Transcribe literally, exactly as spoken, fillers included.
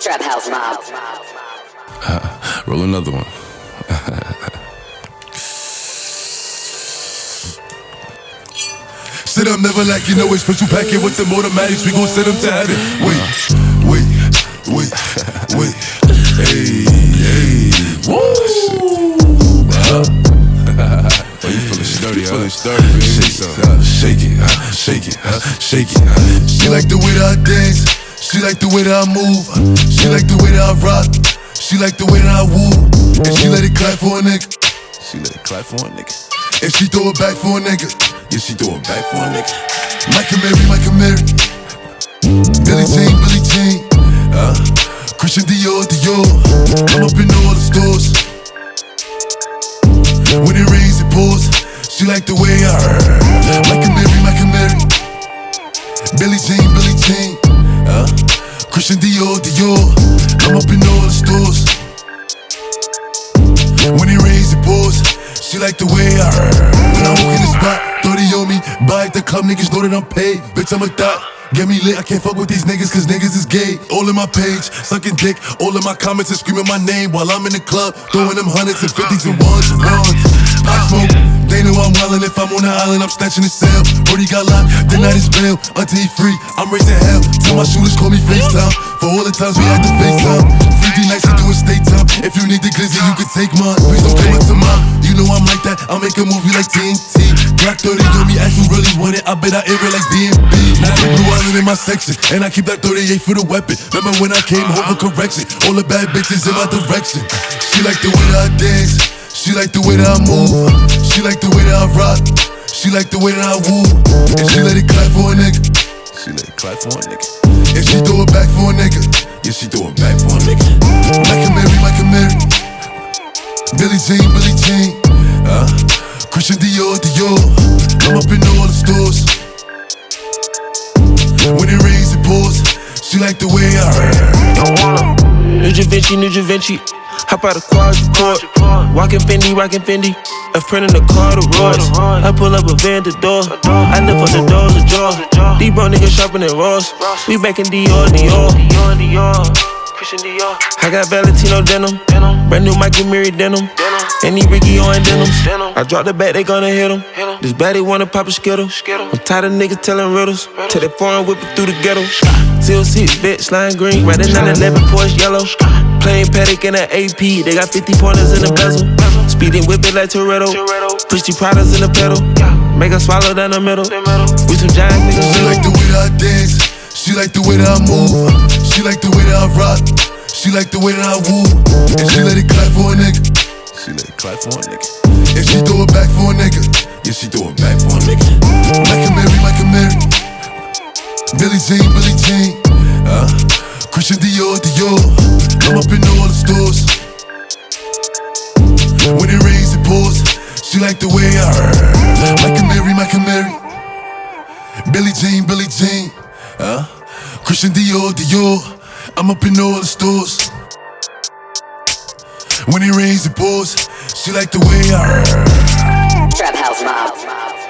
Trap House Mob. Uh, roll another one. Sit up, never like you know it's special packet with them automatics. We gon' send them to heaven. Wait, wait, wait, wait. Hey, hey. Woo! Uh, Oh, you feeling sturdy, you huh? feeling sturdy, baby. Shake some, uh, Shake it, uh, shake it, uh, shake it. Uh. She like the way that I dance. She like the way that I move. She like the way that I rock. She like the way that I woo. And she let it clap for a nigga. She let it clap for a nigga. And she throw it back for a nigga. Yeah, she throw it back for a nigga. Michael Mary, Michael Mary. Billie Jean, Billie Jean. Uh, Christian Dior, Dior. I'm up in all the stores. When it rains, it pours. She like the way I heard. Michael Mary, Michael Mary. Billie Jean, Billie Jean. Uh, Christian Dior, Dior. I'm up in all the stores. When it rains, it pours. She like the way I heard. When I walk in the spot, thirty on me. Buy at the club, niggas know that I'm paid. Bitch, I'm a thot. Get me lit, I can't fuck with these niggas cause niggas is gay. All in my page, sucking dick. All in my comments and screaming my name while I'm in the club, throwing them hundreds and fifties and ones and ones. I smoke, they know I'm wildin'. If I'm on the island, I'm snatching the cell. Brody got locked, the night is bail. Until he free, I'm raising hell. Tell my shooters call me FaceTime. For all the times we had to FaceTime. three D nights, you doing state time. If you need the glizzy, you can take mine. Please don't come up to mine. You know I'm like that, I'll make a movie like T N T. Black thirty on me, ask who really want it. I bet I air it like D M B. Now the blue island in my section, and I keep that thirty-eight for the weapon. Remember when I came home for correction? All the bad bitches in my direction. She like the way that I dance. She like the way that I move. She like the way that I rock. She like the way that I woo. And she let it clap for a nigga. She let it clap for a nigga. And she throw it back for a nigga. Yeah, she throw it back for a nigga. Michael Mary, Michael Mary. Billie Jean, Billie Jean. Uh, Christian Dior, Dior. I'm up in all the stores. When it rains, it pours. She like the way I heard. Don't wanna. New Da Vinci, New Da Vinci. Hop out of quad, court. Walking Fendi, rockin' Fendi. A friend in the car, the Royce. I pull up a van, the door. I live on the doors, the jaw. These bro niggas shopping at Ross. We back in Dior, Dior. I got Valentino denim. Brand new Michael Mary denim. Any Ricky on denims. I drop the bat, they gonna hit him. This baddie wanna pop a skittle. I'm tired of niggas telling riddles. Till they foreign whip it through the ghetto. zero six bitch, lime green. Riding nine eleven Porsche yellow. Plain Patek in an A P. They got fifty pointers in the bezel. Speeding whip it like Toretto. Push the products in the pedal. Make her swallow down the middle. We some giant niggas. She like the way that I dance. She like the way that I move. She like the way that I rock. She like the way that I woo. And she let it clap for a nigga. She let it clap for a nigga. And she throw it back for a nigga. Yeah, she throw it back for a nigga. Michael Mary, Michael Mary. Billie Jean, Billie Jean. Uh, Christian Dior, Dior. I'm up in all the stores. When it rains, it pours. She like the way I heard. Michael Mary, Michael Mary. Billie Jean, Billie Jean. Uh, Christian Dior, Dior. I'm up in all the stores. When it rains, it pours. She like the way I heard. Trap House Mob.